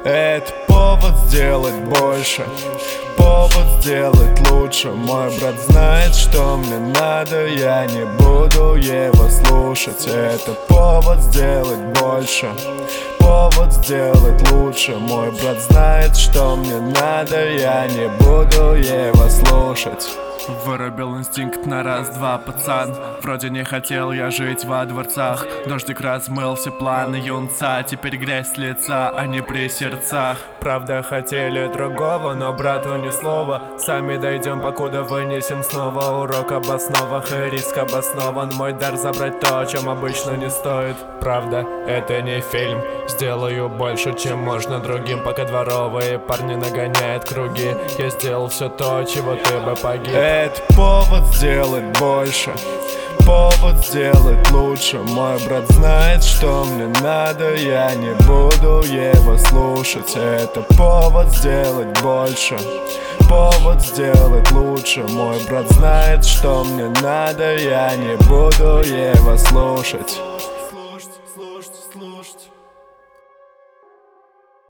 Это повод сделать больше, повод сделать лучше. Мой брат знает, что мне надо, я не буду его слушать. Это повод сделать больше, повод сделать лучше. Мой брат знает, что мне надо, я не буду его слушать. Вырубил инстинкт на раз-два, пацан. Вроде не хотел я жить во дворцах. Дождик размыл все планы юнца. Теперь грязь с лица, а не при сердцах. Правда хотели другого, но брату ни слова. Сами дойдем, покуда вынесем снова урок об основах, и риск обоснован. Мой дар забрать то, о чем обычно не стоит. Правда, это не фильм. Сделаю больше, чем можно другим, пока дворовые парни нагоняют круги. Я сделал все то, чего ты бы погиб. Это повод сделать больше, повод сделать лучше. Мой брат знает, что мне надо, я не буду его слушать. Это повод сделать больше, повод сделать лучше. Мой брат знает, что мне надо, я не буду его слушать.